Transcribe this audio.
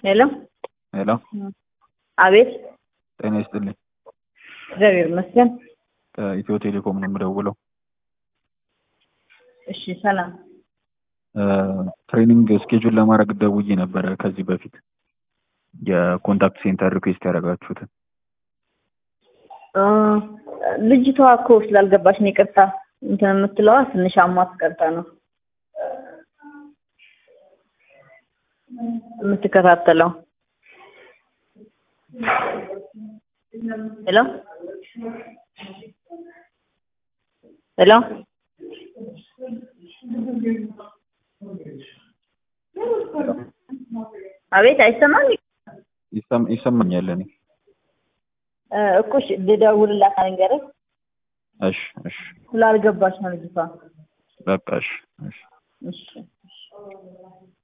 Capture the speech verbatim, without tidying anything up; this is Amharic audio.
ሄሎ ሄሎ አቤት ጤና ይስጥልኝ። እግዚአብሔር ይመስገን። ከኢትዮ ቴሌኮም ነው የምደውለው። እሺ ሰላም። ትሬኒንግ ስኬጁል ለማድረግ ደውዬ ነበረ ከዚህ በፊት የኮንታክት ሴንተር ሪኩዌስት ያደረጋችሁትን። ልጅቷ እኮ ስላልገባች ነው ይቅርታ እንትን የምትለዋ ትንሽ አሟት ቀርታ ነው የምትከታተለው። ሄሎ ሄሎ አቤት አይሰማም? ይሰማ ይሰማኛል። እኔ እኮ እሺ ልደውልላት አንገረኝ። እሺ እሺ ስላልገባች ነው ልጅቷ። በቃ እሺ እሺ እሺ